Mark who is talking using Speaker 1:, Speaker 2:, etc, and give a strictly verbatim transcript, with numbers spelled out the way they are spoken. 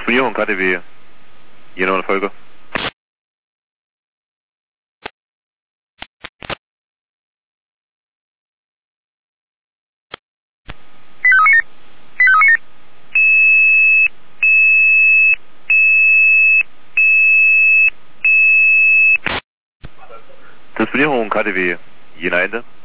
Speaker 1: Disponierung K T W. Jena und Folge. Disponierung K T W. Jena Ende.